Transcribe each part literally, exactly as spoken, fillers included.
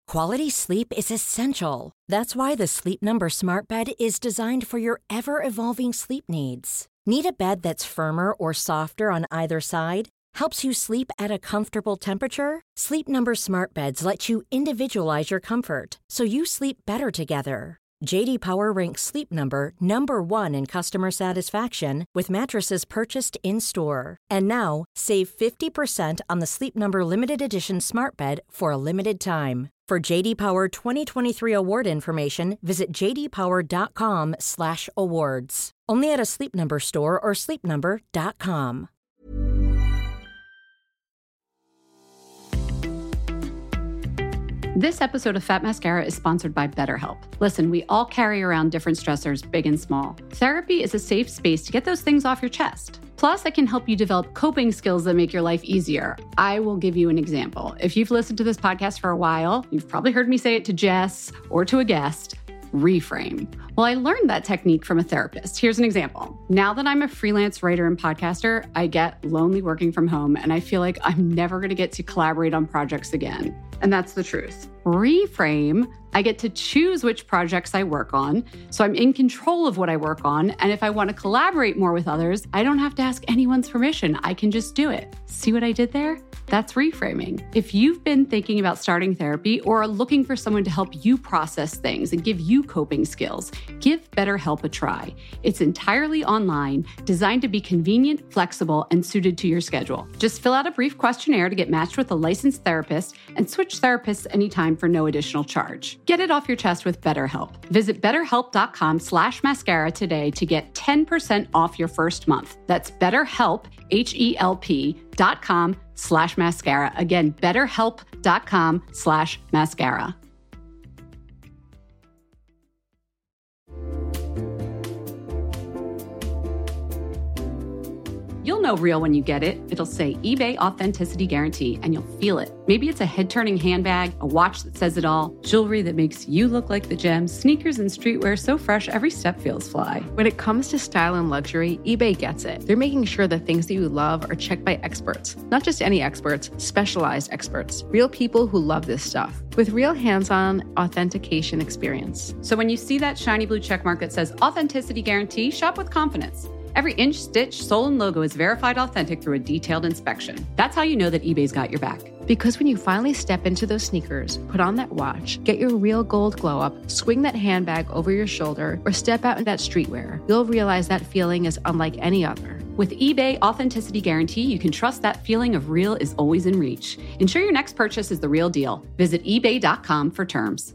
Quality sleep is essential. That's why the Sleep Number Smart Bed is designed for your ever-evolving sleep needs. Need a bed that's firmer or softer on either side? Helps you sleep at a comfortable temperature? Sleep Number Smart Beds let you individualize your comfort, so you sleep better together. J D Power ranks Sleep Number number one in customer satisfaction with mattresses purchased in-store. And now, save fifty percent on the Sleep Number Limited Edition Smart Bed for a limited time. For J D Power twenty twenty-three award information, visit j d power dot com slash awards. Only at a Sleep Number store or sleep number dot com. This episode of Fat Mascara is sponsored by BetterHelp. Listen, we all carry around different stressors, big and small. Therapy is a safe space to get those things off your chest. Plus, it can help you develop coping skills that make your life easier. I will give you an example. If you've listened to this podcast for a while, you've probably heard me say it to Jess or to a guest. Reframe. Well, I learned that technique from a therapist. Here's an example. Now that I'm a freelance writer and podcaster, I get lonely working from home, and I feel like I'm never going to get to collaborate on projects again. And that's the truth. Reframe, I get to choose which projects I work on, so I'm in control of what I work on, and if I want to collaborate more with others, I don't have to ask anyone's permission. I can just do it. See what I did there? That's reframing. If you've been thinking about starting therapy or are looking for someone to help you process things and give you coping skills, give BetterHelp a try. It's entirely online, designed to be convenient, flexible, and suited to your schedule. Just fill out a brief questionnaire to get matched with a licensed therapist and switch therapists anytime for no additional charge. Get it off your chest with BetterHelp. Visit betterhelp.com slash mascara today to get ten percent off your first month. That's BetterHelp, H-E-L-P dot com slash mascara. Again, betterhelp.com slash mascara. You'll know real when you get it. It'll say eBay Authenticity Guarantee, and you'll feel it. Maybe it's a head-turning handbag, a watch that says it all, jewelry that makes you look like the gem, sneakers and streetwear so fresh every step feels fly. When it comes to style and luxury, eBay gets it. They're making sure the things that you love are checked by experts. Not just any experts, specialized experts. Real people who love this stuff. With real hands-on authentication experience. So when you see that shiny blue checkmark that says Authenticity Guarantee, shop with confidence. Every inch, stitch, sole, and logo is verified authentic through a detailed inspection. That's how you know that eBay's got your back. Because when you finally step into those sneakers, put on that watch, get your real gold glow up, swing that handbag over your shoulder, or step out in that streetwear, you'll realize that feeling is unlike any other. With eBay Authenticity Guarantee, you can trust that feeling of real is always in reach. Ensure your next purchase is the real deal. Visit ebay dot com for terms.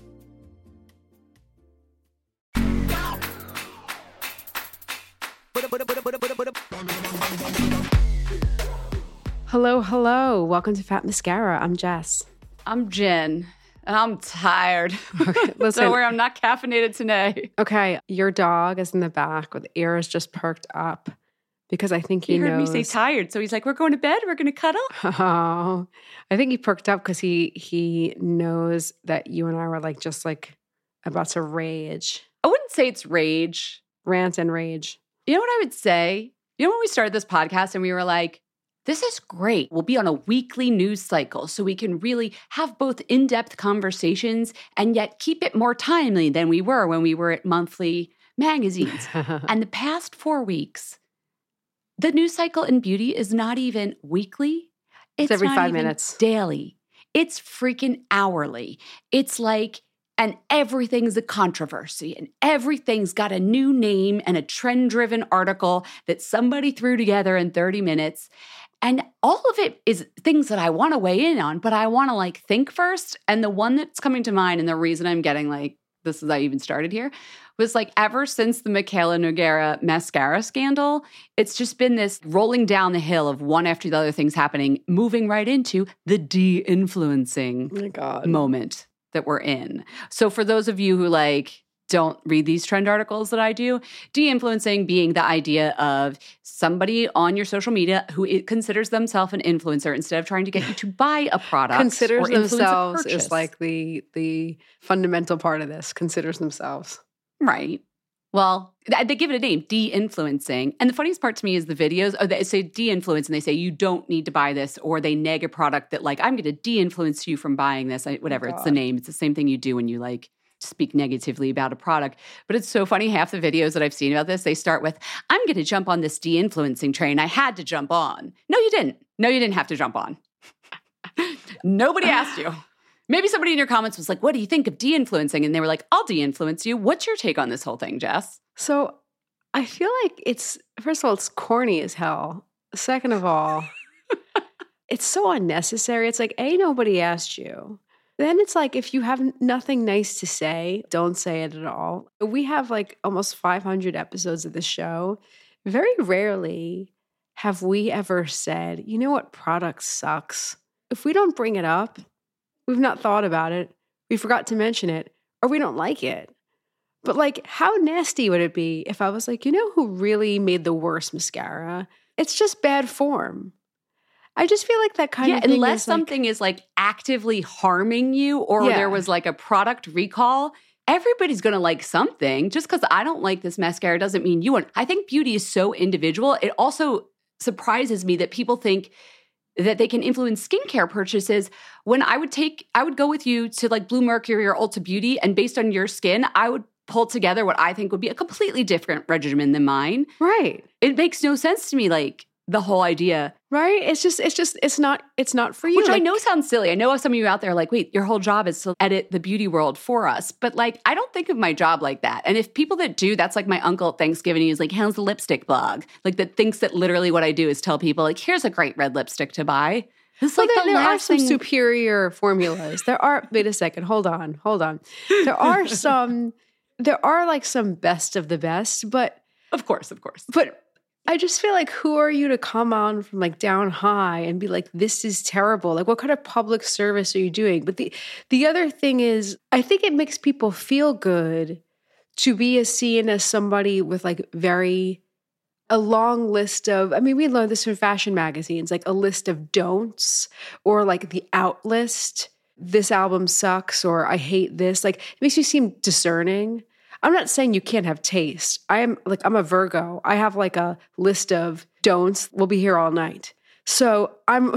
Hello, hello. Welcome to Fat Mascara. I'm Jess. I'm Jen, and I'm tired. Okay, listen. Don't worry, I'm not caffeinated today. Okay, your dog is in the back with ears just perked up because I think he, he heard knows. me say tired, so he's like, "We're going to bed. We're going to cuddle." Oh, I think he perked up because he he knows that you and I were like just like about to rage, I wouldn't say it's rage, rant and rage. You know what I would say? You know when we started this podcast and we were like, this is great. We'll be on a weekly news cycle so we can really have both in-depth conversations and yet keep it more timely than we were when we were at monthly magazines. And the past four weeks, the news cycle in beauty is not even weekly. It's, It's every not five even minutes. daily. It's freaking hourly. It's like, and everything's a controversy and everything's got a new name and a trend-driven article that somebody threw together in thirty minutes. And all of it is things that I want to weigh in on, but I want to like think first. And the one that's coming to mind and the reason I'm getting like, this is I even started here, was like ever since the Michaela Nogueira mascara scandal, it's just been this rolling down the hill of one after the other things happening, moving right into the de-influencing Oh my God. moment that we're in. So for those of you who like don't read these trend articles that I do, de-influencing being the idea of somebody on your social media who it considers themselves an influencer instead of trying to get you to buy a product. Considers or influence a themselves purchase. is like the the fundamental part of this. Considers themselves. Right. Well, they give it a name, de-influencing. And the funniest part to me is the videos. Oh, they say de-influence, and they say you don't need to buy this, or they nag a product that like, I'm going to de-influence you from buying this. I, whatever, oh, it's the name. It's the same thing you do when you like speak negatively about a product. But it's so funny. Half the videos that I've seen about this, they start with, I'm going to jump on this de-influencing train. I had to jump on. No, you didn't. No, you didn't have to jump on. Nobody asked you. Maybe somebody in your comments was like, what do you think of de-influencing? And they were like, I'll de-influence you. What's your take on this whole thing, Jess? So I feel like it's, first of all, it's corny as hell. Second of all, it's so unnecessary. It's like, A, nobody asked you. Then it's like, if you have nothing nice to say, don't say it at all. We have like almost five hundred episodes of the show. Very rarely have we ever said, you know what product sucks? If we don't bring it up, we've not thought about it, we forgot to mention it, or we don't like it. But like, how nasty would it be if I was like, you know who really made the worst mascara? It's just bad form. I just feel like that kind yeah, of thing unless is like, something is like actively harming you, or Yeah. there was like a product recall, everybody's going to like something. Just because I don't like this mascara doesn't mean you won't. I think beauty is so individual. It also surprises me that people think that they can influence skincare purchases when I would take, I would go with you to like Blue Mercury or Ulta Beauty, and based on your skin, I would pull together what I think would be a completely different regimen than mine. right, It makes no sense to me, like the whole idea. right? It's just, it's just, it's not, it's not for you. Which I Like, know sounds silly. I know some of you out there are like, wait, your whole job is to edit the beauty world for us. But like, I don't think of my job like that. And if people that do, that's like my uncle at Thanksgiving. He's like, how's the lipstick blog? Like that thinks that literally what I do is tell people like, here's a great red lipstick to buy. It's Well, like there, the there are last some thing. superior formulas. There are, wait a second, hold on, hold on. There are some, there are like some best of the best, but, Of course, of course. but I just feel like, who are you to come on from like down high and be like, this is terrible? Like, what kind of public service are you doing? But the, the other thing is, I think it makes people feel good to be as seen as somebody with like very, a long list of, I mean, we learned this from fashion magazines, like a list of don'ts, or like the out list, this album sucks, or I hate this. Like, it makes you seem discerning. I'm not saying you can't have taste. I am like, I'm a Virgo. I have like a list of don'ts. We'll be here all night. So I'm,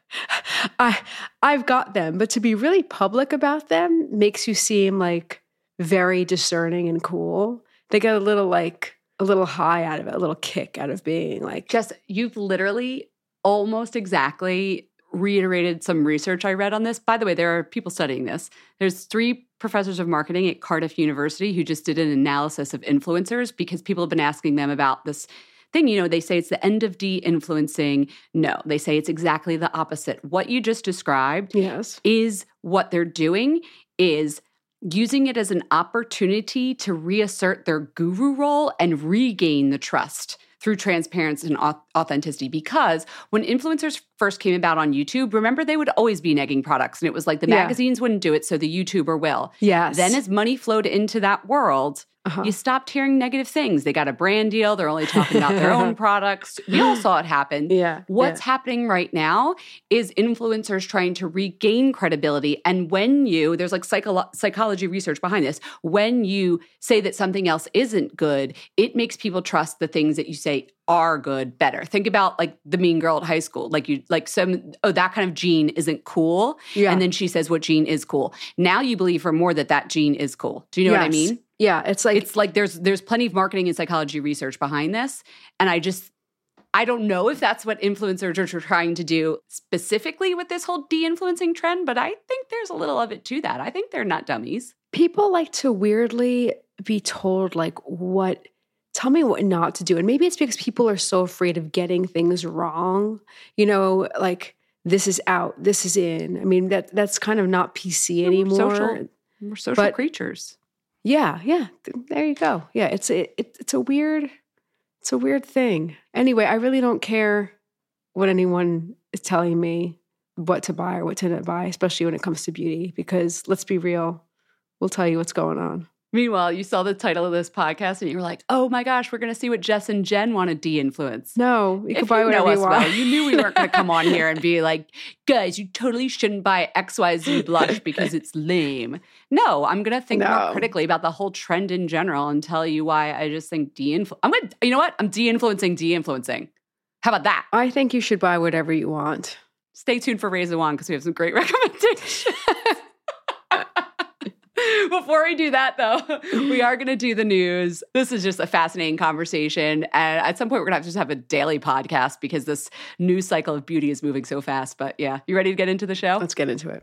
I, I've got them, but to be really public about them makes you seem like very discerning and cool. They get a little like, a little high out of it, a little kick out of being like, Jess, you've literally almost exactly reiterated some research I read on this. By the way, there are people studying this. There's three professors of marketing at Cardiff University who just did an analysis of influencers because people have been asking them about this thing. You know, they say it's the end of de-influencing. No, they say it's exactly the opposite. What you just described yes, is what they're doing is using it as an opportunity to reassert their guru role and regain the trust through transparency and authenticity. Because when influencers first came about on YouTube, remember, they would always be negging products. And it was like the Yeah. magazines wouldn't do it, so the YouTuber will. yes. Then as money flowed into that world, Uh-huh. you stopped hearing negative things. They got a brand deal. They're only talking about their own products. We all saw it happen. Yeah, What's yeah. happening right now is influencers trying to regain credibility. And when you, there's like psycho- psychology research behind this, when you say that something else isn't good, it makes people trust the things that you say are good better. Think about like the mean girl at high school. Like you, like some, oh, that kind of gene isn't cool. Yeah. And then she says what gene is cool. Now you believe her more that that gene is cool. Do you know what I Yes. mean? Yeah, it's like, It's like there's there's plenty of marketing and psychology research behind this. And I just, I don't know if that's what influencers are trying to do specifically with this whole de-influencing trend, but I think there's a little of it to that. I think they're not dummies. people like to weirdly be told like what, tell me what not to do. And maybe it's because people are so afraid of getting things wrong. You know, like this is out, this is in. I mean, that that's kind of not P C anymore. We're social, we're social But- creatures. Yeah, yeah. Th- There you go. Yeah, it's it, it, it's a weird, it's a weird thing. Anyway, I really don't care what anyone is telling me what to buy or what to not buy, especially when it comes to beauty. Because let's be real, we'll tell you what's going on. Meanwhile, you saw the title of this podcast and you were like, oh my gosh, we're going to see what Jess and Jen want to de-influence. No, you if can buy you whatever know you us want. well, you knew we weren't going to come on here and be like, guys, you totally shouldn't buy X Y Z blush because it's lame. No, I'm going to think No. more critically about the whole trend in general and tell you why I just think de-influ- I'm going to, you know what? I'm de-influencing de-influencing. How about that? I think you should buy whatever you want. Stay tuned for Raise the Wand because we have some great recommendations. Before we do that, though, we are going to do the news. This is just a fascinating conversation. And at some point, we're going to have to just have a daily podcast because this news cycle of beauty is moving so fast. But yeah, you ready to get into the show? Let's get into it.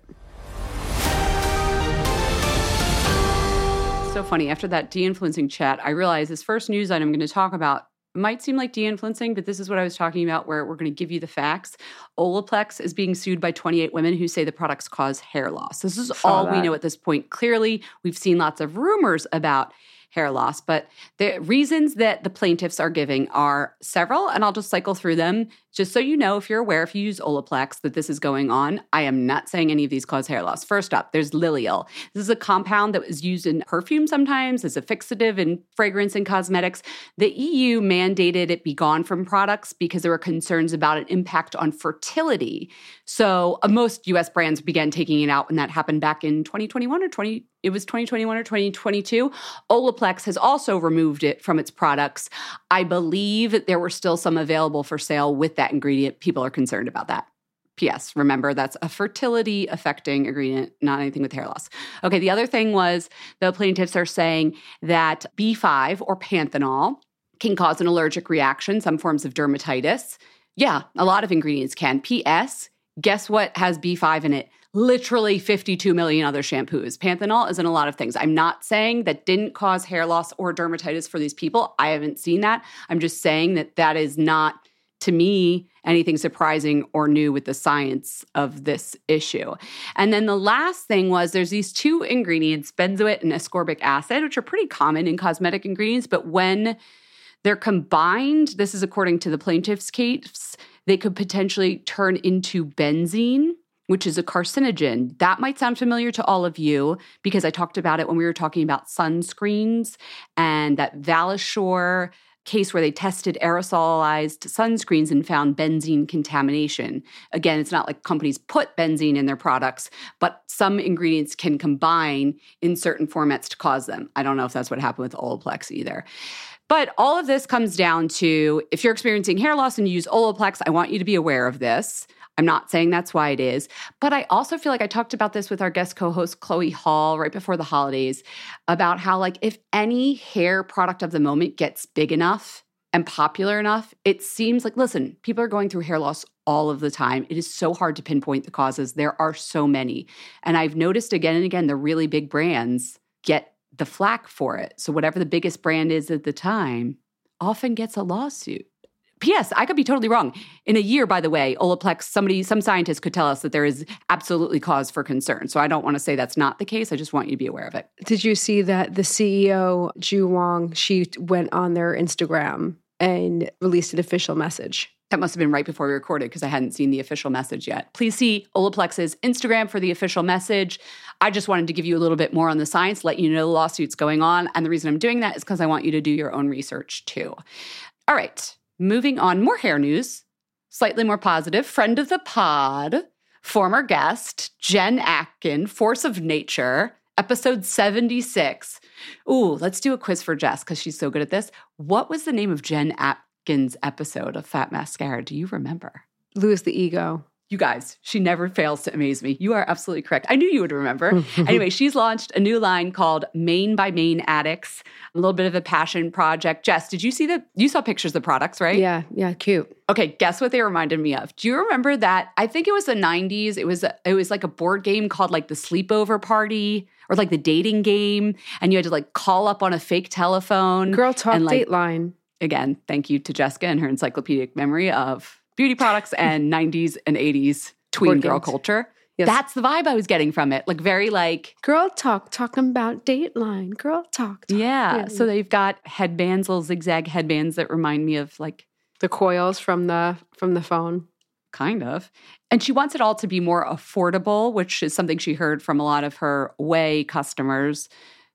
So funny. After that de-influencing chat, I realized this first news item I'm going to talk about might seem like de-influencing, but this is what I was talking about where we're going to give you the facts. Olaplex is being sued by twenty-eight women who say the products cause hair loss. This is Saw all that. we know at this point. Clearly, we've seen lots of rumors about hair loss, but the reasons that the plaintiffs are giving are several, and I'll just cycle through them just so you know, if you're aware, if you use Olaplex, that this is going on. I am not saying any of these cause hair loss. First up, there's Lilial. This is a compound that was used in perfume sometimes as a fixative in fragrance and cosmetics. The E U mandated it be gone from products because there were concerns about an impact on fertility. So uh, most U S brands began taking it out when that happened back in twenty twenty-one or twenty. It was twenty twenty-one or twenty twenty-two. Olaplex has also removed it from its products. I believe there were still some available for sale with that ingredient. People are concerned about that. P S. Remember, that's a fertility-affecting ingredient, not anything with hair loss. Okay, the other thing was the plaintiffs are saying that B five or panthenol can cause an allergic reaction, some forms of dermatitis. Yeah, a lot of ingredients can. P S. Guess what has B five in it? Literally fifty-two million other shampoos. Panthenol is in a lot of things. I'm not saying that didn't cause hair loss or dermatitis for these people. I haven't seen that. I'm just saying that that is not, to me, anything surprising or new with the science of this issue. And then the last thing was there's these two ingredients, benzoate and ascorbic acid, which are pretty common in cosmetic ingredients, but when they're combined, this is according to the plaintiff's case, they could potentially turn into benzene, which is a carcinogen. That might sound familiar to all of you because I talked about it when we were talking about sunscreens and that Valishore case where they tested aerosolized sunscreens and found benzene contamination. Again, it's not like companies put benzene in their products, but some ingredients can combine in certain formats to cause them. I don't know if that's what happened with Olaplex either. But all of this comes down to if you're experiencing hair loss and you use Olaplex, I want you to be aware of this. I'm not saying that's why it is, but I also feel like I talked about this with our guest co-host, Chloe Hall, right before the holidays, about how like if any hair product of the moment gets big enough and popular enough, it seems like, listen, people are going through hair loss all of the time. It is so hard to pinpoint the causes. There are so many. And I've noticed again and again, the really big brands get the flack for it. So whatever the biggest brand is at the time often gets a lawsuit. P S. I could be totally wrong. In a year, by the way, Olaplex, somebody, some scientist could tell us that there is absolutely cause for concern. So I don't want to say that's not the case. I just want you to be aware of it. Did you see that the C E O, Ju Wong, she went on their Instagram and released an official message? That must have been right before we recorded because I hadn't seen the official message yet. Please see Olaplex's Instagram for the official message. I just wanted to give you a little bit more on the science, let you know the lawsuit's going on. And the reason I'm doing that is because I want you to do your own research too. All right. Moving on, more hair news, slightly more positive. Friend of the pod, former guest, Jen Atkin, Force of Nature, episode seventy-six. Ooh, let's do a quiz for Jess because she's so good at this. What was the name of Jen Atkin's episode of Fat Mascara? Do you remember? Lose the ego. You guys, she never fails to amaze me. You are absolutely correct. I knew you would remember. Anyway, she's launched a new line called Mane by Mane Addicts, a little bit of a passion project. Jess, did you see the, you saw pictures of the products, right? Yeah, yeah, cute. Okay, guess what they reminded me of? Do you remember that? I think it was the nineties. It was, it was like a board game called like the Sleepover Party or like the dating game. And you had to like call up on a fake telephone. Girl Talk and, like, Dateline. Again, thank you to Jessica and her encyclopedic memory of beauty products and nineties and eighties tween Board girl games. culture. Yes. That's the vibe I was getting from it. Like very like, Girl Talk, talking about Dateline. Girl Talk. talk. yeah. Yeah. So they've got headbands, little zigzag headbands that remind me of like, The coils from the from the phone. kind of. And she wants it all to be more affordable, which is something she heard from a lot of her Way customers.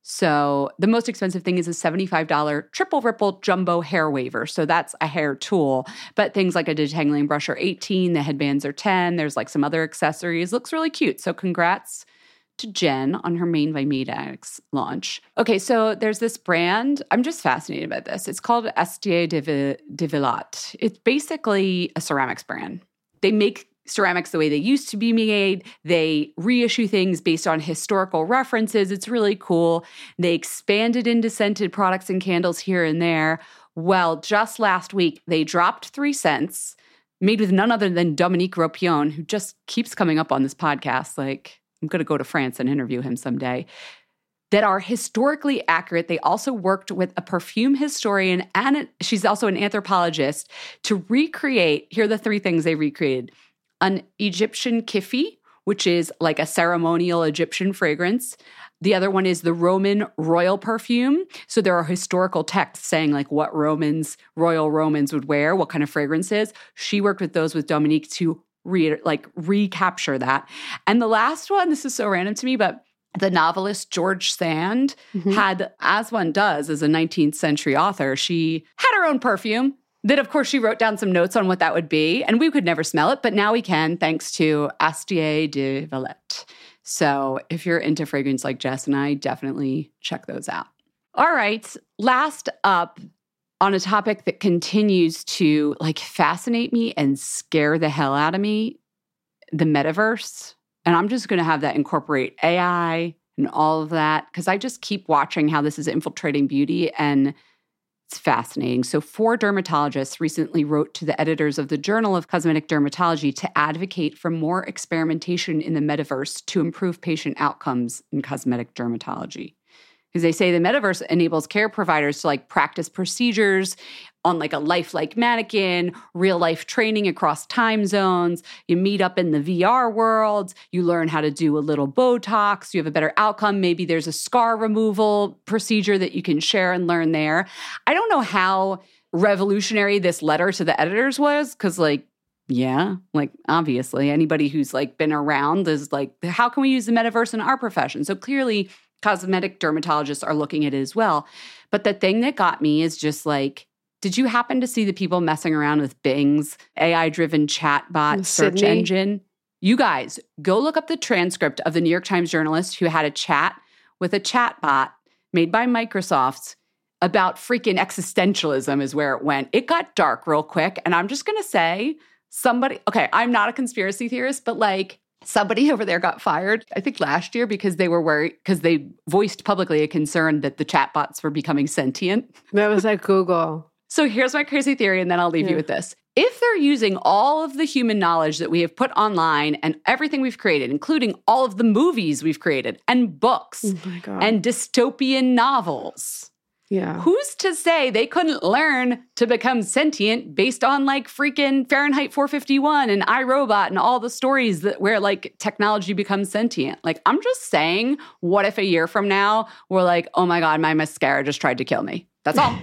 So the most expensive thing is a seventy-five dollars triple ripple jumbo hair waver. So that's a hair tool. But things like a detangling brush are eighteen dollars, the headbands are ten dollars. There's like some other accessories. Looks really cute. So congrats to Jen on her Main by Medex launch. Okay, so there's this brand. I'm just fascinated by this. It's called Estier de, Vi- de Villat. It's basically a ceramics brand. They make ceramics the way they used to be made. They reissue things based on historical references. It's really cool. They expanded into scented products and candles here and there. Well, just last week, they dropped three scents made with none other than Dominique Ropion, who just keeps coming up on this podcast. Like, I'm going to go to France and interview him someday, that are historically accurate. They also worked with a perfume historian, and she's also an anthropologist, to recreate, here are the three things they recreated: an Egyptian kifi, which is like a ceremonial Egyptian fragrance. The other one is the Roman royal perfume. So there are historical texts saying like what Romans, royal Romans would wear, what kind of fragrances. She worked with those with Dominique to re, like recapture that. And the last one, this is so random to me, but the novelist George Sand mm-hmm. had, as one does as a nineteenth century author, she had her own perfume. That, of course, she wrote down some notes on what that would be, and we could never smell it, but now we can, thanks to Estier de Villat. So if you're into fragrance like Jess and I, definitely check those out. All right, last up, on a topic that continues to like fascinate me and scare the hell out of me, the metaverse. And I'm just going to have that incorporate A I and all of that, because I just keep watching how this is infiltrating beauty, and it's fascinating. So four dermatologists recently wrote to the editors of the Journal of Cosmetic Dermatology to advocate for more experimentation in the metaverse to improve patient outcomes in cosmetic dermatology. Because they say the metaverse enables care providers to like practice procedures on like a lifelike mannequin, real life training across time zones. You meet up in the V R world. You learn how to do a little Botox. You have a better outcome. Maybe there's a scar removal procedure that you can share and learn there. I don't know how revolutionary this letter to the editors was, because like, yeah, like obviously anybody who's like been around is like, how can we use the metaverse in our profession? So clearly cosmetic dermatologists are looking at it as well. But the thing that got me is just like, did you happen to see the people messing around with Bing's A I-driven chatbot search Sydney? engine? You guys, go look up the transcript of the New York Times journalist who had a chat with a chatbot made by Microsoft about freaking existentialism is where it went. It got dark real quick. And I'm just going to say, somebody, okay, I'm not a conspiracy theorist, but like, somebody over there got fired, I think last year, because they were worried, because they voiced publicly a concern that the chatbots were becoming sentient. That was at Google. So here's my crazy theory, and then I'll leave yeah. you with this. If they're using all of the human knowledge that we have put online and everything we've created, including all of the movies we've created and books oh my God. and dystopian novels, yeah, who's to say they couldn't learn to become sentient based on like freaking Fahrenheit four fifty-one and iRobot and all the stories that where like technology becomes sentient? Like, I'm just saying, what if a year from now we're like, oh my God, my mascara just tried to kill me? That's all.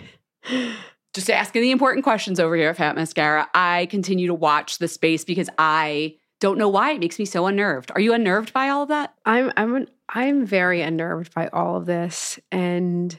Just asking the important questions over here at Fat Mascara. I continue to watch the space because I don't know why it makes me so unnerved. Are you unnerved by all of that? I'm I'm I'm very unnerved by all of this, and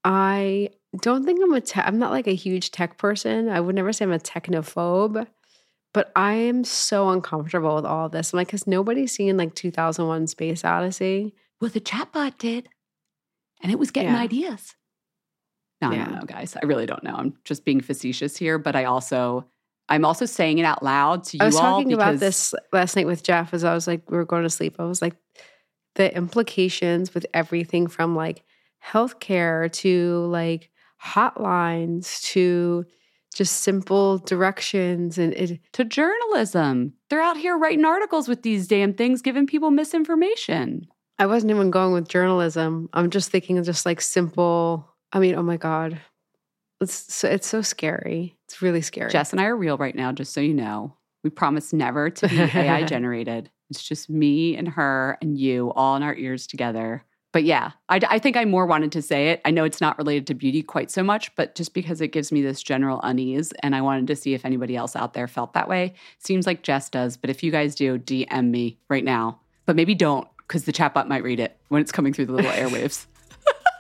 I don't think I'm a tech, I'm not like a huge tech person. I would never say I'm a technophobe, but I am so uncomfortable with all of this. I'm like, has nobody seen like two thousand one Space Odyssey? Well, the chatbot did, and it was getting Yeah. ideas. No, Yeah. I don't know, guys. I really don't know. I'm just being facetious here, but I also, I'm also saying it out loud to you all. I was talking because about this last night with Jeff as I was like, we were going to sleep. I was like, the implications with everything from like healthcare to like hotlines to just simple directions and it, to journalism. They're out here writing articles with these damn things, giving people misinformation. I wasn't even going with journalism. I'm just thinking of just like simple, I mean, oh my God. It's so, it's so scary. It's really scary. Jess and I are real right now, just so you know. We promise never to be A I generated. It's just me and her and you all in our ears together. But yeah, I, I think I more wanted to say it. I know it's not related to beauty quite so much, but just because it gives me this general unease, and I wanted to see if anybody else out there felt that way. Seems like Jess does, but if you guys do, D M me right now. But maybe don't, because the chatbot might read it when it's coming through the little airwaves.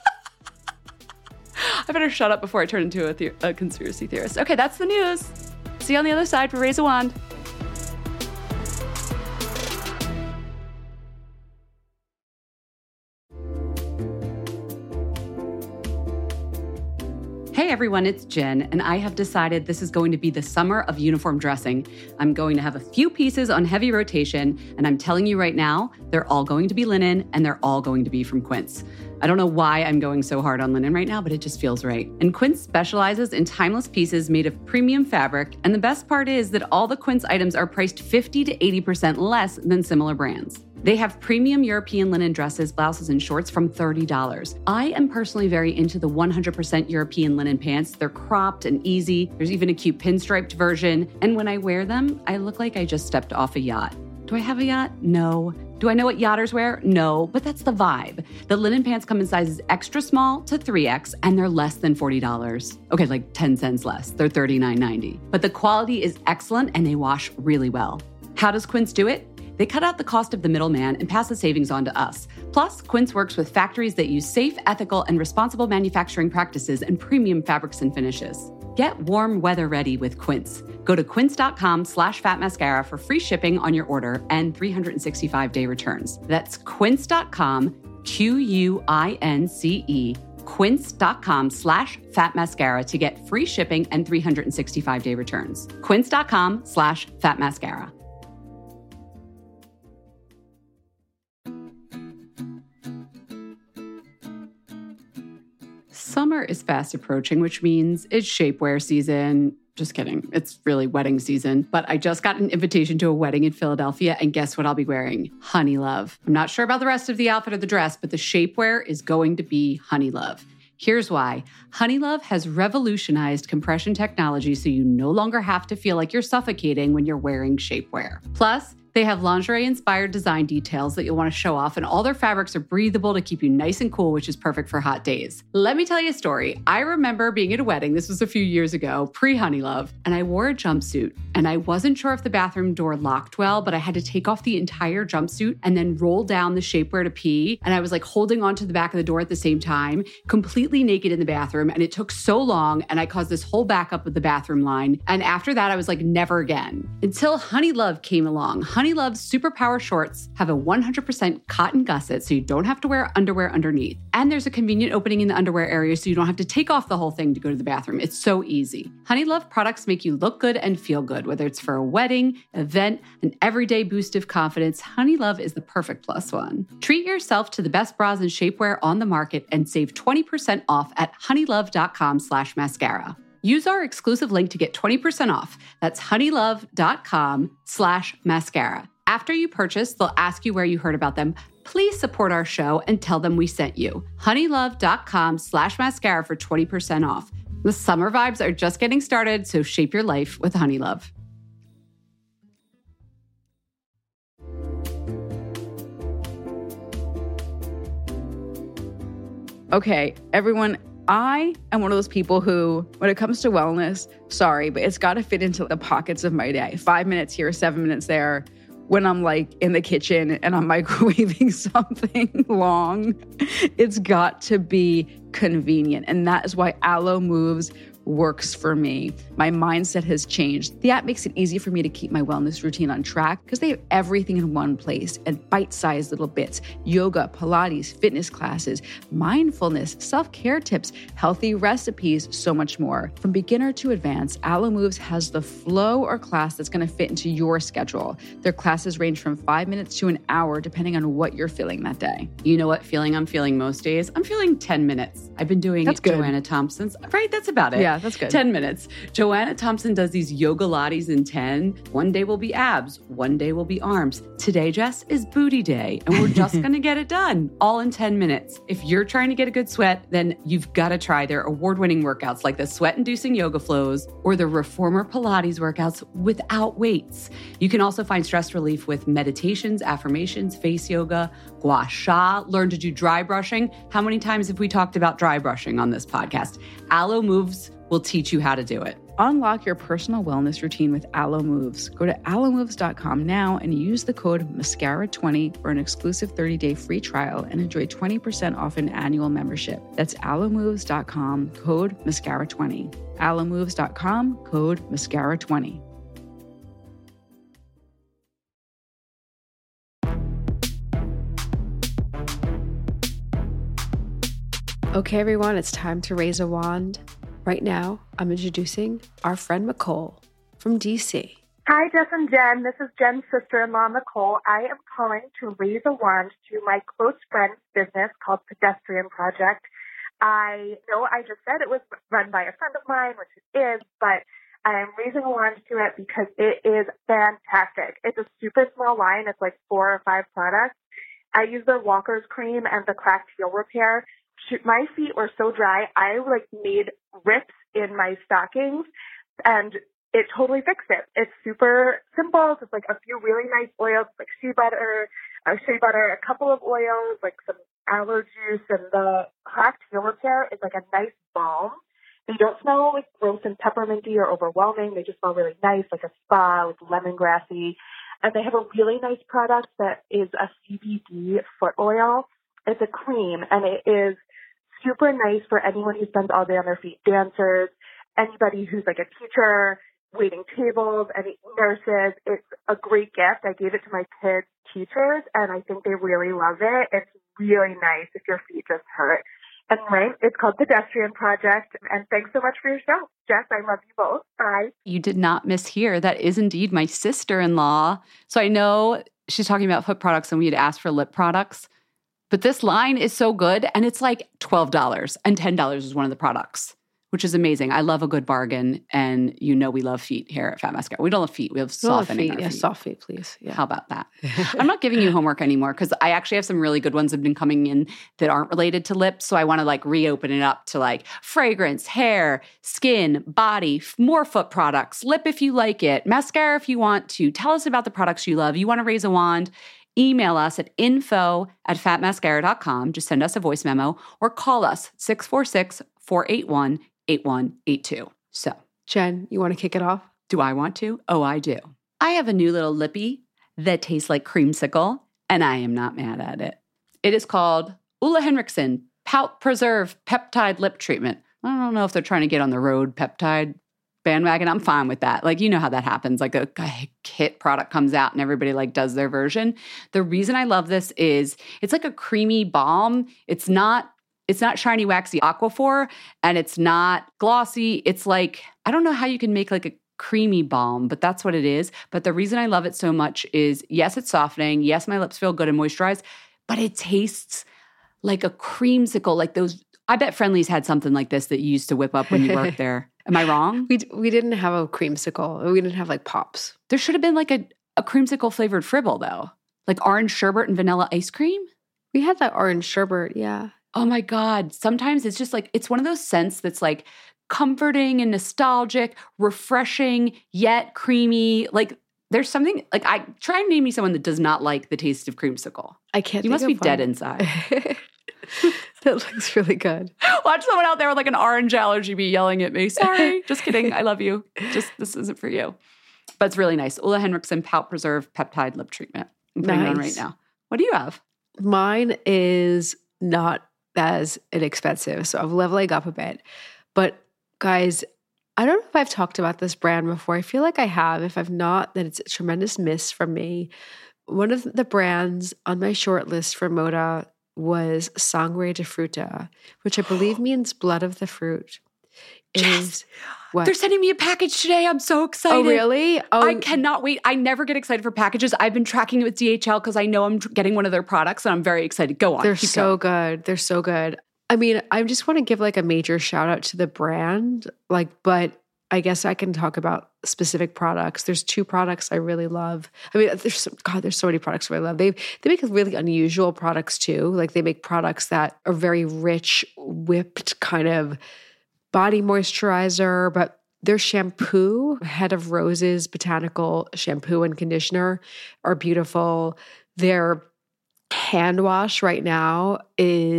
I better shut up before I turn into a, the- a conspiracy theorist. Okay, that's the news. See you on the other side for Raise a Wand. Hey everyone, it's Jen, and I have decided this is going to be the summer of uniform dressing. I'm going to have a few pieces on heavy rotation, and I'm telling you right now, they're all going to be linen, and they're all going to be from Quince. I don't know why I'm going so hard on linen right now, but it just feels right. And Quince specializes in timeless pieces made of premium fabric, and the best part is that all the Quince items are priced fifty to eighty percent less than similar brands. They have premium European linen dresses, blouses, and shorts from thirty dollars. I am personally very into the one hundred percent European linen pants. They're cropped and easy. There's even a cute pinstriped version. And when I wear them, I look like I just stepped off a yacht. Do I have a yacht? No. Do I know what yachters wear? No, but that's the vibe. The linen pants come in sizes extra small to three X, and they're less than forty dollars. Okay, like ten cents less. They're thirty-nine ninety. But the quality is excellent, and they wash really well. How does Quince do it? They cut out the cost of the middleman and pass the savings on to us. Plus, Quince works with factories that use safe, ethical, and responsible manufacturing practices and premium fabrics and finishes. Get warm weather ready with Quince. Go to quince.com slash fat mascara for free shipping on your order and three sixty-five day returns. That's quince.com, Q U I N C E, quince.com slash fat mascara to get free shipping and three sixty-five day returns. Quince.com slash fat mascara. Summer is fast approaching, which means it's shapewear season. Just kidding. It's really wedding season. But I just got an invitation to a wedding in Philadelphia, and guess what I'll be wearing? Honey Love. I'm not sure about the rest of the outfit or the dress, but the shapewear is going to be Honey Love. Here's why. Honey Love has revolutionized compression technology so you no longer have to feel like you're suffocating when you're wearing shapewear. Plus, they have lingerie-inspired design details that you'll want to show off, and all their fabrics are breathable to keep you nice and cool, which is perfect for hot days. Let me tell you a story. I remember being at a wedding, this was a few years ago, pre-Honey Love, and I wore a jumpsuit, and I wasn't sure if the bathroom door locked well, but I had to take off the entire jumpsuit and then roll down the shapewear to pee, and I was like holding onto the back of the door at the same time, completely naked in the bathroom, and it took so long, and I caused this whole backup of the bathroom line, and after that, I was like, never again. Until Honey Love came along. Honey Love's Superpower shorts have a one hundred percent cotton gusset, so you don't have to wear underwear underneath. And there's a convenient opening in the underwear area, so you don't have to take off the whole thing to go to the bathroom. It's so easy. Honey Love products make you look good and feel good, whether it's for a wedding, event, an everyday boost of confidence. Honey Love is the perfect plus one. Treat yourself to the best bras and shapewear on the market and save twenty percent off at honeylove.com slash mascara. Use our exclusive link to get twenty percent off. That's honeylove.com slash mascara. After you purchase, they'll ask you where you heard about them. Please support our show and tell them we sent you. honeylove.com slash mascara for twenty percent off. The summer vibes are just getting started, so shape your life with Honey Love. Okay, everyone, I am one of those people who, when it comes to wellness, sorry, but it's got to fit into the pockets of my day. Five minutes here, seven minutes there. When I'm like in the kitchen and I'm microwaving something long, it's got to be convenient. And that is why Alo Moves works for me. My mindset has changed. The app makes it easy for me to keep my wellness routine on track because they have everything in one place and bite-sized little bits: yoga, Pilates, fitness classes, mindfulness, self-care tips, healthy recipes, so much more. From beginner to advanced, Alo Moves has the flow or class that's going to fit into your schedule. Their classes range from five minutes to an hour, depending on what you're feeling that day. You know what feeling I'm feeling most days? I'm feeling ten minutes. I've been doing That's good. Joanna Thompson's. Right, that's about it. Yeah, that's good. ten minutes. Joanna Thompson does these yoga lattes in ten. One day will be abs. One day will be arms. Today, Jess, is booty day. And we're just going to get it done all in ten minutes. If you're trying to get a good sweat, then you've got to try their award-winning workouts like the sweat-inducing yoga flows or the reformer Pilates workouts without weights. You can also find stress relief with meditations, affirmations, face yoga, gua sha, learn to do dry brushing. How many times have we talked about dry brushing on this podcast? Alo Moves will teach you how to do it. Unlock your personal wellness routine with Alo Moves. Go to alo moves dot com now and use the code mascara twenty for an exclusive thirty-day free trial and enjoy twenty percent off an annual membership. That's alo moves dot com, code mascara twenty. alo moves dot com, code mascara twenty. Okay, everyone, it's time to raise a wand. Right now, I'm introducing our friend Nicole from D C. Hi, Jess and Jen. This is Jen's sister-in-law, Nicole. I am calling to raise a wand to my close friend's business called Pedestrian Project. I know I just said it was run by a friend of mine, which it is, but I am raising a wand to it because it is fantastic. It's a super small line. It's like four or five products. I use their Walker's Cream and the Cracked Heel Repair. My feet were so dry, I like made rips in my stockings, and it totally fixed it. It's super simple. It's like a few really nice oils, like shea butter, uh, shea butter, a couple of oils, like some aloe juice, and the Cracked Heel Repair is like a nice balm. They don't smell like gross and pepperminty or overwhelming. They just smell really nice, like a spa, like lemongrassy. And they have a really nice product that is a C B D foot oil. It's a cream, and it is super nice for anyone who spends all day on their feet, dancers, anybody who's like a teacher, waiting tables, any nurses. It's a great gift. I gave it to my kids' teachers, and I think they really love it. It's really nice if your feet just hurt. Anyway, it's called Pedestrian Project, and thanks so much for your show. Jess, I love you both. Bye. You did not mishear. That is indeed my sister-in-law. So I know she's talking about foot products, and we had asked for lip products. But this line is so good, and it's like twelve dollars, and ten dollars is one of the products, which is amazing. I love a good bargain, and you know we love feet here at Fat Mascara. We don't love feet. We have softening feet. our Yeah, feet. soft feet, please. Yeah. How about that? I'm not giving you homework anymore because I actually have some really good ones that have been coming in that aren't related to lips, so I want to like reopen it up to like fragrance, hair, skin, body, f- more foot products, lip if you like it, mascara if you want to. Tell us about the products you love. You want to raise a wand? Email us at info at fat mascara dot com. Just send us a voice memo or call us six four six, four eight one, eight one eight two. So, Jen, you want to kick it off? do I want to? Oh, I do. I have a new little lippy that tastes like creamsicle, and I am not mad at it. It is called Ole Henriksen Pout Preserve Peptide Lip Treatment. I don't know if they're trying to get on the road peptide bandwagon. I'm fine with that. Like, you know how that happens. Like a, a hit product comes out and everybody like does their version. The reason I love this is it's like a creamy balm. It's not It's not shiny, waxy Aquaphor, and it's not glossy. It's like, I don't know how you can make like a creamy balm, but that's what it is. But the reason I love it so much is, yes, it's softening. Yes, my lips feel good and moisturized, but it tastes like a creamsicle, like those. I bet Friendly's had something like this that you used to whip up when you worked there. Am I wrong? We we didn't have a creamsicle. We didn't have like Pops. There should have been like a, a creamsicle flavored Fribble though, like orange sherbet and vanilla ice cream. We had that orange sherbet, yeah. Oh my God. Sometimes it's just like, it's one of those scents that's like comforting and nostalgic, refreshing, yet creamy. Like there's something, like I try and name me someone that does not like the taste of creamsicle. I can't You think must be of dead one. inside. That looks really good. Watch someone out there with like an orange allergy be yelling at me. Sorry, just kidding. I love you. Just, this isn't for you. But it's really nice. Ole Henriksen Pout Preserve Peptide Lip Treatment. I'm putting it on right Nice. now. What do you have? Mine is not as inexpensive, so I'm leveling up a bit. But guys, I don't know if I've talked about this brand before. I feel like I have. If I've not, then it's a tremendous miss from me. One of the brands on my short list for Moda was Sangre de Fruta, which I believe means blood of the fruit. It Jess, is what? They're sending me a package today. I'm so excited. Oh, really? Oh, I cannot wait. I never get excited for packages. I've been tracking it with D H L because I know I'm getting one of their products and I'm very excited. Go on. They're keep so going. good. They're so good. I mean, I just want to give like a major shout out to the brand, like, but I guess I can talk about specific products. There's two products I really love. I mean, there's so, God, there's so many products I really love. They they make really unusual products too. Like they make products that are very rich, whipped kind of body moisturizer, but their shampoo, Head of Roses Botanical Shampoo and Conditioner, are beautiful. Their hand wash right now is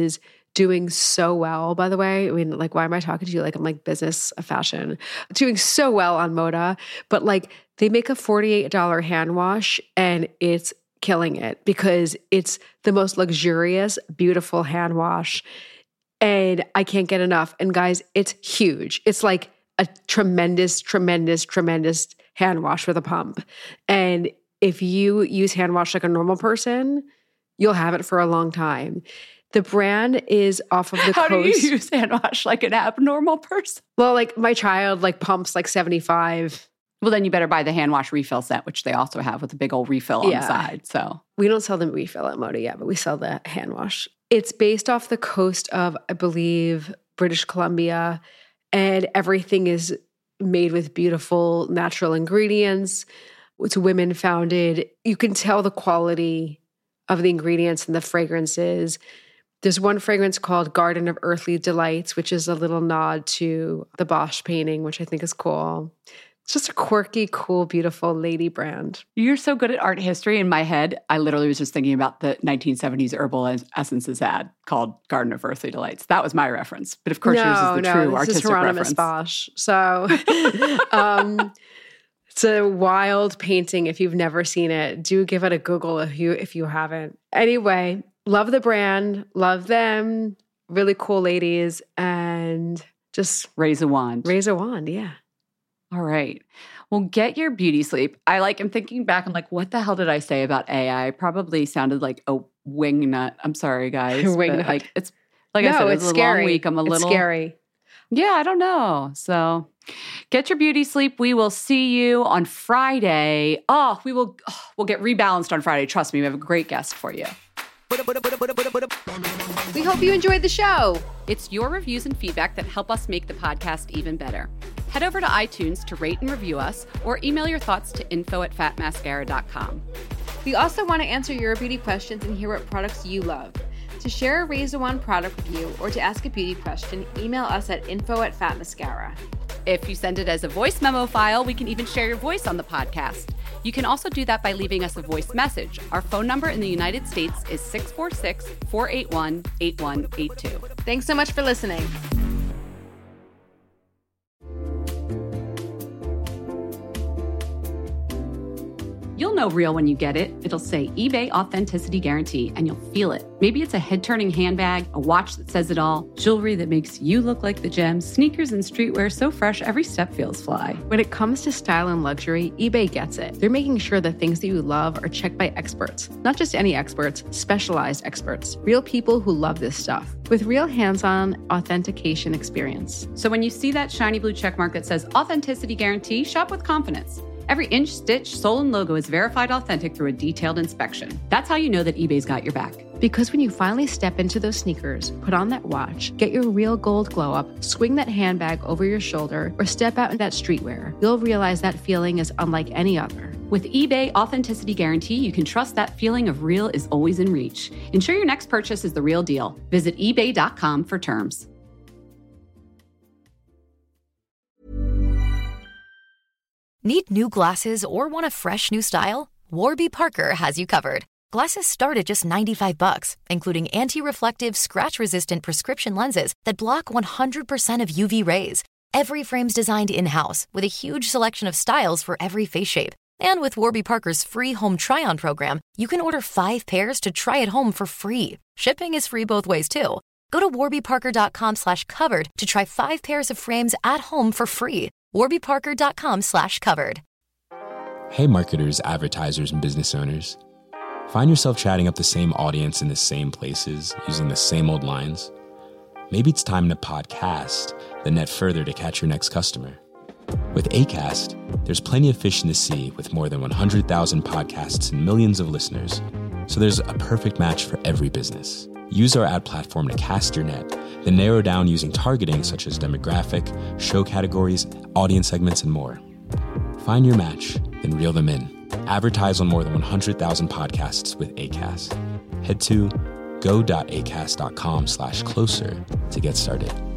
doing so well, by the way. I mean, like, why am I talking to you? Like, I'm like business fashion, doing so well on Moda, but like they make a forty-eight dollars hand wash and it's killing it because it's the most luxurious, beautiful hand wash. And I can't get enough. And guys, it's huge. It's like a tremendous, tremendous, tremendous hand wash with a pump. And if you use hand wash like a normal person, you'll have it for a long time. The brand is off of the How coast. How do you use hand wash like an abnormal person? Well, like my child like pumps like seventy-five. Well, then you better buy the hand wash refill set, which they also have with a big old refill on Yeah. the side. So We don't sell the refill at Moda yet, but we sell the hand wash. It's based off the coast of, I believe, British Columbia, and everything is made with beautiful natural ingredients. It's women founded. You can tell the quality of the ingredients and the fragrances. There's one fragrance called Garden of Earthly Delights, which is a little nod to the Bosch painting, which I think is cool. It's just a quirky, cool, beautiful lady brand. You're so good at art history. In my head, I literally was just thinking about the nineteen seventies Herbal Essences ad called Garden of Earthly Delights. That was my reference. But of course, no, yours is the no, true this artistic is Hieronymus reference. Bosch. So um, it's a wild painting. If you've never seen it, do give it a Google if you if you haven't. Anyway, love the brand, love them, really cool ladies, and just Raise a wand. raise a wand. Yeah. All right. Well, get your beauty sleep. I like, I'm thinking back, I'm like, what the hell did I say about A I? I probably sounded like a wing nut. I'm sorry, guys. Wing but nut. Like, it's, like no, I said, it's it's a scary. long week. I'm a It's little scary. Yeah, I don't know. So get your beauty sleep. We will see you on Friday. Oh, we will, oh, we'll get rebalanced on Friday. Trust me, we have a great guest for you. We hope you enjoyed the show. It's your reviews and feedback that help us make the podcast even better. Head over to iTunes to rate and review us, or email your thoughts to info at fat mascara dot com. We also want to answer your beauty questions and hear what products you love. To share a Raise a Wand product review or to ask a beauty question, email us at info at fat mascara. If you send it as a voice memo file, we can even share your voice on the podcast. You can also do that by leaving us a voice message. Our phone number in the United States is six four six, four eight one, eight one eight two. Thanks so much for listening. You'll know real when you get it. It'll say eBay Authenticity Guarantee, and you'll feel it. Maybe it's a head-turning handbag, a watch that says it all, jewelry that makes you look like the gems, sneakers and streetwear so fresh every step feels fly. When it comes to style and luxury, eBay gets it. They're making sure the things that you love are checked by experts. Not just any experts, specialized experts. Real people who love this stuff. With real hands-on authentication experience. So when you see that shiny blue checkmark that says Authenticity Guarantee, shop with confidence. Every inch, stitch, sole, and logo is verified authentic through a detailed inspection. That's how you know that eBay's got your back. Because when you finally step into those sneakers, put on that watch, get your real gold glow up, swing that handbag over your shoulder, or step out in that streetwear, you'll realize that feeling is unlike any other. With eBay Authenticity Guarantee, you can trust that feeling of real is always in reach. Ensure your next purchase is the real deal. Visit ebay dot com for terms. Need new glasses or want a fresh new style? Warby Parker has you covered. Glasses start at just ninety-five bucks, including anti-reflective, scratch-resistant prescription lenses that block one hundred percent of U V rays. Every frame's designed in-house with a huge selection of styles for every face shape. And with Warby Parker's free home try-on program, you can order five pairs to try at home for free. Shipping is free both ways, too. Go to warby parker dot com slash covered to try five pairs of frames at home for free. warby parker dot com slash covered. Hey marketers, advertisers, and business owners. Find yourself chatting up the same audience in the same places, using the same old lines? Maybe it's time to podcast, then net further to catch your next customer. With Acast, there's plenty of fish in the sea with more than one hundred thousand podcasts and millions of listeners. So there's a perfect match for every business. Use our ad platform to cast your net, then narrow down using targeting such as demographic, show categories, audience segments, and more. Find your match, then reel them in. Advertise on more than one hundred thousand podcasts with Acast. Head to go dot acast dot com slash closer to get started.